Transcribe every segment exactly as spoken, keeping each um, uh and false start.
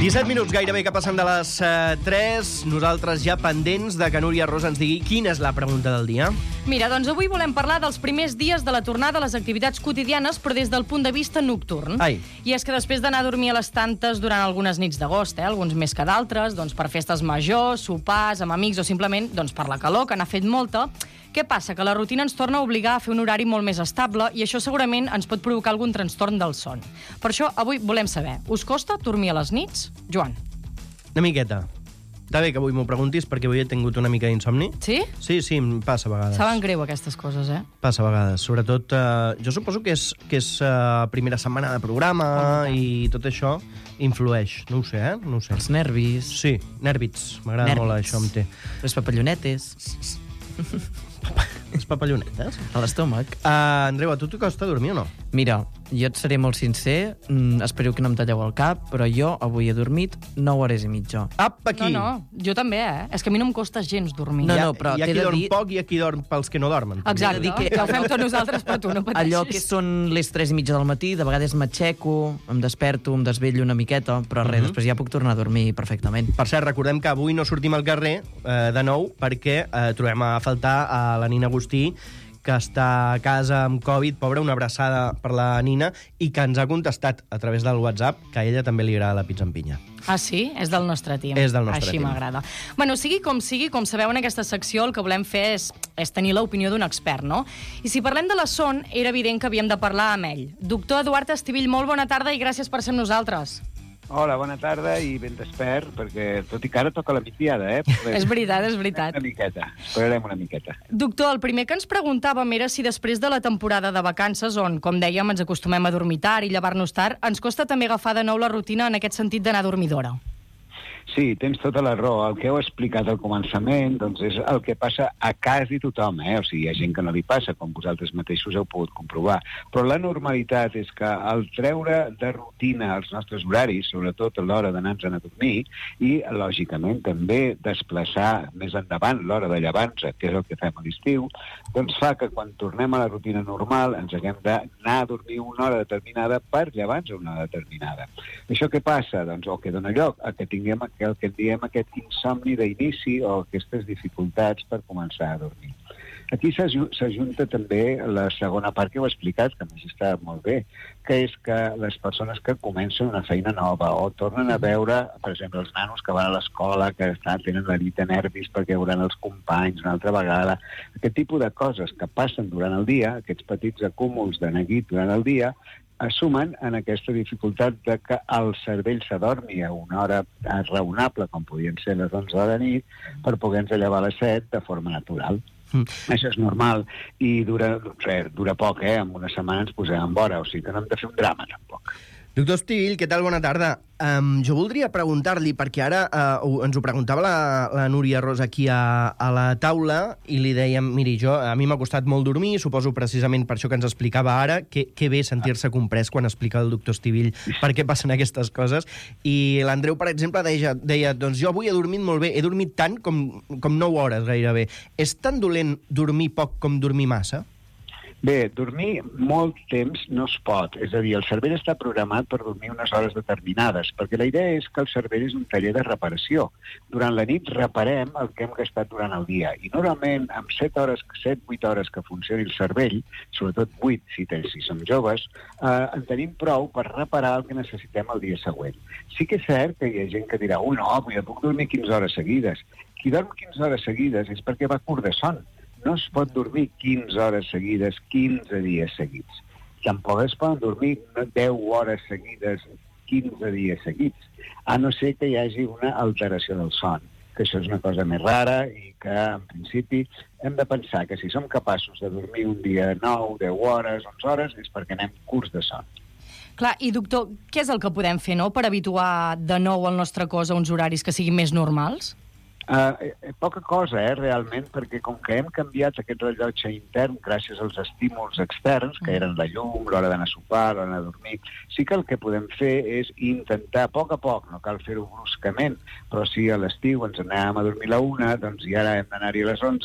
disset minuts gairebé que passen de les uh, tres. Nosaltres ja pendents de que Núria Rosa ens digui quina és la pregunta del dia. Mira, doncs avui volem parlar dels primers dies de la tornada a les activitats quotidianes, però des del punt de vista nocturn. Ai. I és que després d'anar a dormir a les tantes durant algunes nits d'agost, eh, alguns més que d'altres, doncs per festes majors, sopars, amb amics o simplement doncs per la calor, que n'ha fet molta, què passa? Que la rutina ens torna a obligar a fer un horari molt més estable i això segurament ens pot provocar algun trastorn del son. Per això avui volem saber, us costa dormir a les nits? Joan. Una miqueta. Està bé que avui m'ho preguntis perquè avui he tingut una mica d'insomni. Sí? Sí, sí, em passa a vegades. Saben greu aquestes coses, eh? Passa a vegades. Sobretot, eh, jo suposo que és, que és eh, primera setmana de programa oh, i tot això influeix. No ho sé, eh? No ho sé. Els nervis. Sí, nèrbits. M'agrada molt això, em té. Les papallonetes. Les papallonetes? A l'estómac. Uh, Andreu, a tu t'ho costa dormir o no? Mira, jo et seré molt sincer, mm, espero que no em talleu el cap, però jo avui he dormit nou hores i mitja. Apa, aquí! No, no, jo també, eh? És que a mi no em costa gens dormir. No, Hi ha, no, però hi ha t'he qui de dorm dir... poc i hi ha qui dorm pels que no dormen. Exacte, dir que- que ho fem tots nosaltres, però tu no pateixis. Allò que són les tres i mitja del matí, de vegades m'aixeco, em desperto, em desvetllo una miqueta, però res, Mhm. després ja puc tornar a dormir perfectament. Per cert, recordem que avui no sortim al carrer eh, de nou perquè eh, trobem a faltar a la Nina Agustí, que està a casa amb Covid, pobra, una abraçada per la Nina, i que ens ha contestat a través del WhatsApp que a ella també li agrada la pizza amb pinya. Ah, sí? És del nostre team. És del nostre Així team. m'agrada. Bueno, sigui com sigui, com sabeu, en aquesta secció el que volem fer és, és tenir l'opinió d'un expert, no? I si parlem de la son, era evident que havíem de parlar amb ell. Doctor Eduard Estivill, molt bona tarda i gràcies per ser amb nosaltres. Hola, bona tarda i ben despert, perquè tot i que ara toca la migdiada, eh? Però És veritat, és veritat. Una miqueta, esperarem una miqueta. Doctor, el primer que ens preguntàvem era si després de la temporada de vacances, on, com dèiem, ens acostumem a dormir tard i llevar-nos tard, ens costa també agafar de nou la rutina en aquest sentit d'anar a dormir d'hora. Sí, tens tota la raó. El que heu explicat al començament doncs és el que passa a quasi tothom, eh? O sigui, hi ha gent que no li passa, com vosaltres mateixos heu pogut comprovar. Però la normalitat és que al treure de rutina els nostres horaris, sobretot a l'hora d'anar-nos a dormir, i, lògicament, també desplaçar més endavant l'hora de llevar-nos, que és el que fem a l'estiu, doncs fa que quan tornem a la rutina normal ens haguem d'anar a dormir una hora determinada per llevar-nos a una hora determinada. Això què passa? Doncs o que dona lloc a que tinguem el que en diem aquest insomni d'inici o aquestes dificultats per començar a dormir. Aquí s'ajunta també la segona part que heu explicat, que a més està molt bé, que és que les persones que comencen una feina nova o tornen a veure, per exemple, els nanos que van a l'escola, que estan, tenen la nit de nervis perquè veuran els companys una altra vegada, aquest tipus de coses que passen durant el dia, aquests petits acúmuls de neguit durant el dia, assumen en aquesta dificultat de que el cervell s'adormi a una hora raonable, com podien ser les onze de la nit, per poder-nos llevar a les set de forma natural. Mm. Això és normal i dura, res, dura poc, eh? En una setmana ens posem en vora, o sigui que no hem de fer un drama, tampoc. Doctor Estivill, què tal? Bona tarda. Um, jo voldria preguntar-li, perquè ara uh, ens ho preguntava la, la Núria Rosa aquí a, a la taula i li dèiem, miri, jo, a mi m'ha costat molt dormir, suposo precisament per això que ens explicava ara, que, que bé sentir-se comprès quan explica el doctor Estivill per què passen aquestes coses. I l'Andreu, per exemple, deia, deia, doncs jo avui he dormit molt bé, he dormit tant com, com nou hores gairebé. És tan dolent dormir poc com dormir massa? Bé, dormir molt temps no es pot. És a dir, el cervell està programat per dormir unes hores determinades, perquè la idea és que el cervell és un taller de reparació. Durant la nit reparem el que hem gastat durant el dia. I normalment, amb set hores, set, vuit hores que funcioni el cervell, sobretot vuit, si, si som joves, eh, en tenim prou per reparar el que necessitem el dia següent. Sí que és cert que hi ha gent que dirà, ui, no, jo puc dormir quinze hores seguides. Qui dorm quinze hores seguides és perquè va curt de son. No es pot dormir quinze hores seguides, quinze dies seguits. Tampoc es poden dormir deu hores seguides, quinze dies seguits, a no ser que hi hagi una alteració del son, que això és una cosa més rara i que, en principi, hem de pensar que si som capaços de dormir un dia nou, deu hores, onze hores, és perquè anem curts de son. Clar, i doctor, què és el que podem fer, no?, per habituar de nou el nostre cos a uns horaris que siguin més normals? Uh, eh, poca cosa, eh, realment, perquè com que hem canviat aquest rellotge intern gràcies als estímuls externs, que eren la llum, l'hora d'anar a sopar, l'hora d'anar a dormir, sí que el que podem fer és intentar, a poc a poc, no cal fer-ho bruscament, però si a l'estiu ens anàvem a dormir a la una, doncs i ara hem d'anar-hi a les onze,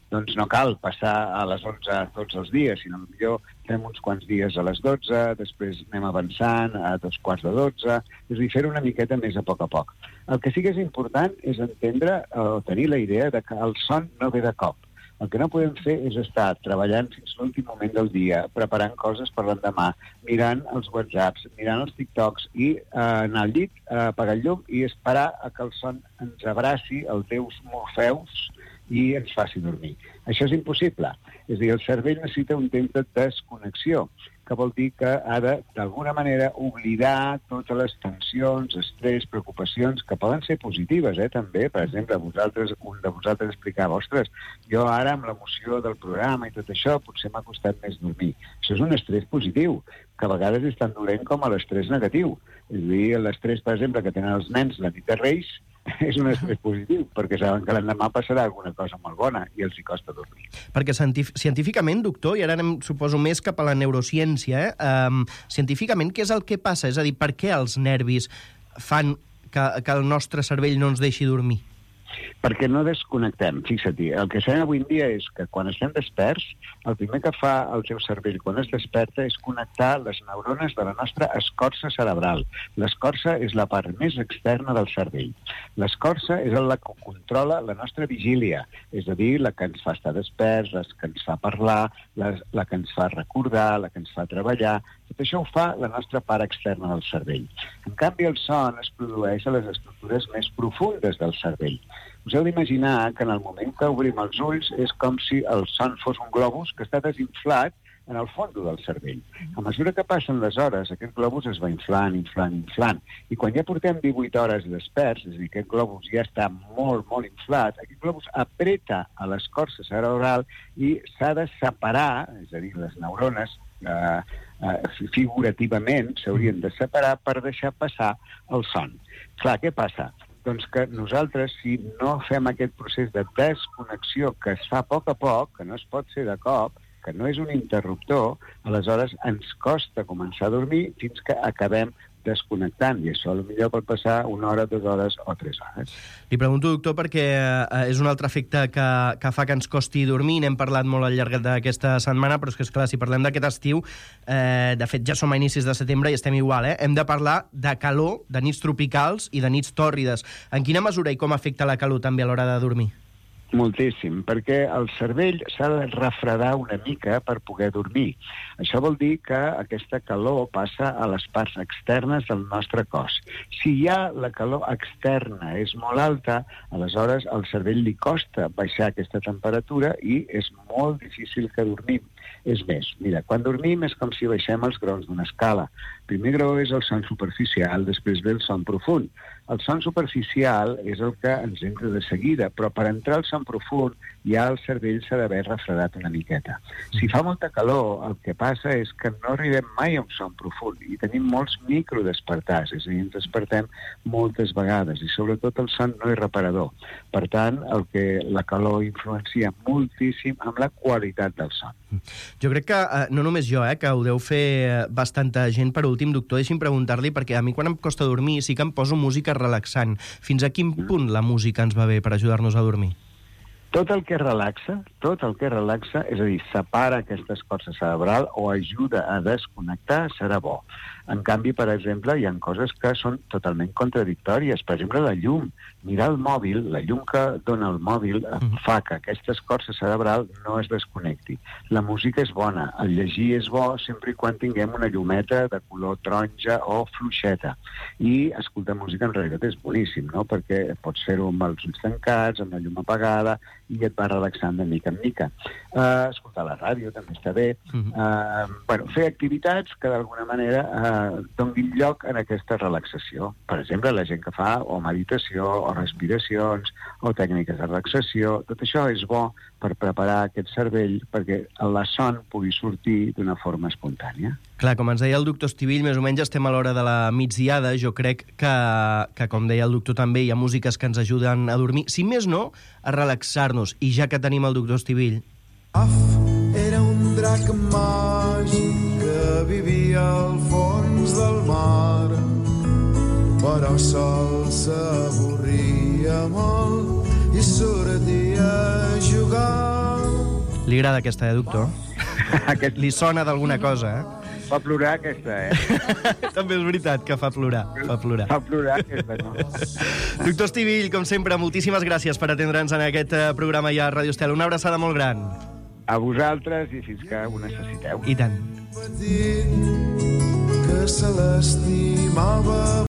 doncs no cal passar a les onze tots els dies, sinó millor fem uns quants dies a les dotze, després anem avançant a dos quarts de dotze, és a dir, fer una miqueta més a poc a poc. El que sí que és important és entendre o tenir la idea de que el son no ve de cop. El que no podem fer és estar treballant fins l'últim moment del dia, preparant coses per l'endemà, mirant els whatsapps, mirant els tiktoks i eh, anar al llit, eh, apagar el llum i esperar a que el son ens abraci, els teus morfeus, i ens faci dormir. Això és impossible. És a dir, el cervell necessita un temps de desconnexió, que vol dir que ha de, d'alguna manera, oblidar totes les tensions, estrès, preocupacions, que poden ser positives, eh, també. Per exemple, vosaltres, un de vosaltres explicava, ostres, jo ara amb l'emoció del programa i tot això, potser m'ha costat més dormir. Això és un estrès positiu, que a vegades és tan dolent com l'estrès negatiu. És a dir, l'estrès, per exemple, que tenen els nens la nit de Reis, és un estrès positiu, perquè saben que l'endemà passarà alguna cosa molt bona i els hi costa dormir. Perquè científicament, doctor, i ara anem, suposo, més cap a la neurociència, eh? um, científicament, què és el que passa? És a dir, per què els nervis fan que, que el nostre cervell no ens deixi dormir? Perquè no desconnectem. Fixa't-hi, el que sabem avui en dia és que quan estem desperts, el primer que fa el teu cervell quan es desperta és connectar les neurones de la nostra escorça cerebral. L'escorça és la part més externa del cervell. L'escorça és la que controla la nostra vigília, és a dir, la que ens fa estar desperts, la que ens fa parlar, la, la que ens fa recordar, la que ens fa treballar. Tot això ho fa la nostra part externa del cervell. En canvi, el son es produeix a les estructures més profundes del cervell. Us heu d'imaginar que en el moment que obrim els ulls és com si el son fos un globus que està desinflat en el fons del cervell. A mesura que passen les hores, aquest globus es va inflant, inflant, inflant. I quan ja portem divuit hores desperts, és a dir, aquest globus ja està molt, molt inflat, aquest globus apreta a l'escorça cerebral i s'ha de separar, és a dir, les neurones, eh, eh, figurativament, s'haurien de separar per deixar passar el son. Clar, què passa? Doncs que nosaltres, si no fem aquest procés de desconnexió que es fa a poc a poc, que no es pot fer de cop, que no és un interruptor, aleshores ens costa començar a dormir fins que acabem desconnectant, i això potser pot passar una hora, dues hores o tres hores. Li pregunto, doctor, perquè eh, és un altre efecte que, que fa que ens costi dormir. N'hem parlat molt al llarg d'aquesta setmana, però és que, esclar, si parlem d'aquest estiu, eh, de fet, ja som a inicis de setembre i estem igual, eh? Hem de parlar de calor, de nits tropicals i de nits tòrrides. En quina mesura i com afecta la calor també a l'hora de dormir? Moltíssim, perquè el cervell s'ha de refredar una mica per poder dormir. Això vol dir que aquesta calor passa a les parts externes del nostre cos. Si ja la calor externa és molt alta, aleshores al cervell li costa baixar aquesta temperatura i és molt difícil que dormim. És més, mira, quan dormim és com si baixem els graons d'una escala. Primer grau és el son superficial, després ve el son profund. El son superficial és el que ens entra de seguida, però per entrar al son profund ja el cervell s'ha d'haver refredat una miqueta. Si fa molta calor, el que passa és que no arribem mai a un son profund i tenim molts microdespertars, és a dir, ens despertem moltes vegades i sobretot el son no és reparador. Per tant, el que la calor influencia moltíssim amb la qualitat del son. Jo crec que, eh, no només jo, eh, que ho deu fer bastanta gent. Per últim, doctor, deixi'm preguntar-li, perquè a mi quan em costa dormir sí que em poso música relaxant. Fins a quin punt la música ens va bé per ajudar-nos a dormir? Tot el que relaxa, tot el que relaxa, és a dir, separa aquesta escorça cerebral o ajuda a desconnectar, serà bo. En canvi, per exemple, hi ha coses que són totalment contradictòries. Per exemple, la llum. Mirar el mòbil, la llum que dona el mòbil fa que aquesta escorça cerebral no es desconnecti. La música és bona, el llegir és bo sempre i quan tinguem una llumeta de color taronja o fluixeta. I escoltar música en realitat és boníssim, no? Perquè pots fer-ho amb els ulls tancats, amb la llum apagada, i et va relaxant de mica en mica. Uh, escoltar la ràdio també està bé. Uh, bueno, fer activitats que d'alguna manera uh, donin lloc en aquesta relaxació. Per exemple, la gent que fa o meditació, o respiracions, o tècniques de relaxació, tot això és bo per preparar aquest cervell perquè la son pugui sortir d'una forma espontània. Clar, com ens deia el doctor Estivill, més o menys estem a l'hora de la migdiada. Jo crec que, que, com deia el doctor també, hi ha músiques que ens ajuden a dormir, si més no, a relaxar-nos. I ja que tenim el doctor Estivill... Era un drac màgic que vivia al fons del mar, però sol s'avorria molt i sortia a jugar. Li agrada aquesta, eh, doctor? Aquest... Li sona d'alguna cosa, eh? Fa plorar aquesta, eh? També és veritat que fa plorar, fa plorar. Fa plorar aquesta, no? Doctor Estivill, com sempre, moltíssimes gràcies per atendre'ns en aquest eh, programa ja a Ràdio Estel. Una abraçada molt gran. A vosaltres i fins que ho necessiteu. I tant. Petit que se l'estimava